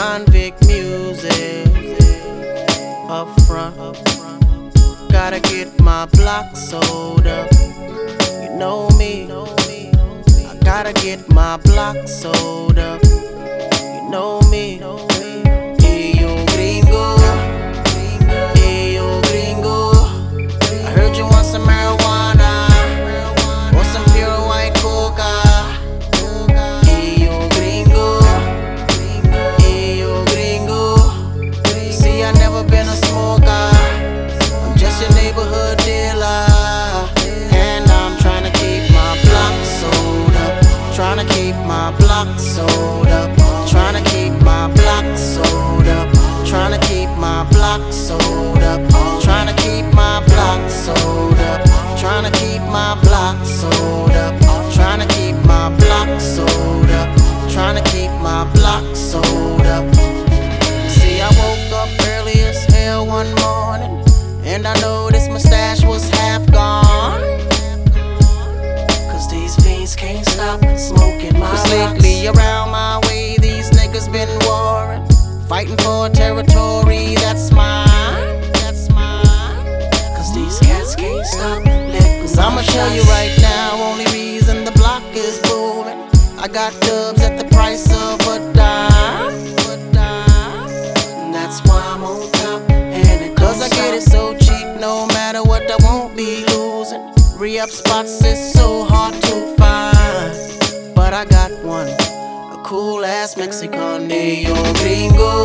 convict music up front. Gotta get my block sold up. You know me. I gotta get my block sold up. You know me. Hey yo gringo, hey yo gringo. I heard you want some marijuana or some pure white coca. Hey yo gringo, hey yo gringo. See, I never been a smoker. I'm just your neighborhood dealer, and I'm tryna keep my block sold up. Tryna keep my block sold up. Tryna keep my block sold up. Tryna keep my block sold up. Tryna keep my block sold up. Tryna keep my block sold up. Tryna keep my block sold up. Tryna keep my block sold up. See, I woke up early as hell one morning, and I noticed my stash was half gone. Cause these fiends can't stop smoking my rocks. Lately around my way, these niggas been warring, fighting for territory that's mine. Cause these cats can't stop letting. Cause I'ma show you right now, only reason the block is booming, I got dubs at the price of a dime. And that's why I'm on top, and it cause I get it so cheap, no matter what I won't be losing. Re-up spots is so hard to find, but I got one, a cool ass Mexican. Hey yo gringo,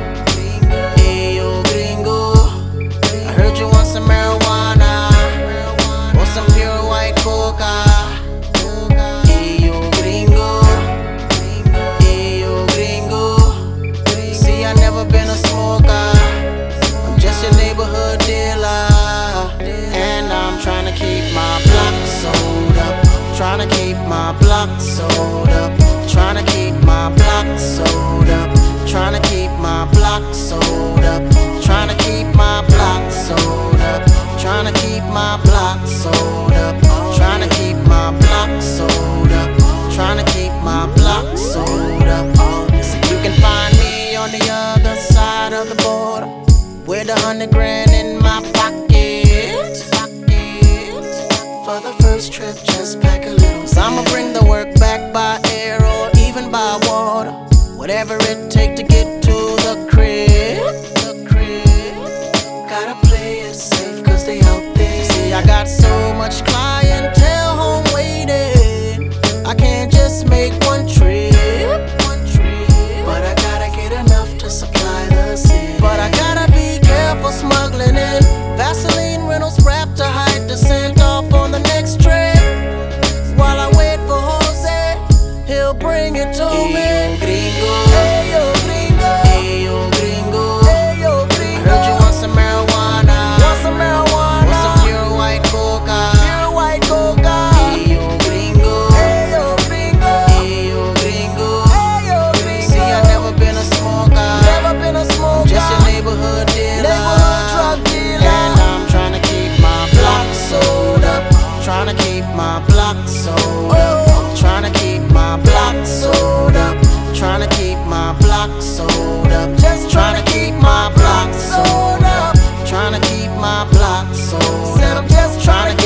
hey yo gringo. I heard you want some marijuana or some pure white coca. Hey yo gringo, hey yo gringo. See, I never been a smoker. I'm just your neighborhood dealer, and I'm tryna keep my block sold up. Tryna keep my block sold up. Tryna keep my block sold up. Tryna keep my block sold up. Tryna keep my block sold up. Tryna keep my block sold up. Tryna keep my block sold up. Tryna keep my block sold up. So you can find me on the other side of the border with 100 grand in my pocket. For the first trip, just pack a little. Cause I'ma bring the work back by air or even by water, whatever it take to get to the crib. Gotta play it safe cause they out there. See, I got so much clientele home waiting, I can't just make one trip. But I gotta get enough to supply the city. But I gotta be careful smuggling in Vaseline Reynolds wrap to hide the scent off on the next trip. While I wait for Jose, he'll bring it to me. Hey yo gringo, hey yo gringo, hey yo gringo, hey yo gringo. I heard you want some marijuana, want some pure white coca, Hey yo gringo, hey yo gringo, hey yo gringo, hey yo gringo. See, I never been a smoker, I'm just your neighborhood dealer, and I'm tryna keep my block sold up. Tryna keep my block sold up. Tryna keep my block sold up. Tryna keep my block sold up. Just tryna keep my block sold up. Tryna keep my block sold up. Said I'm just tryna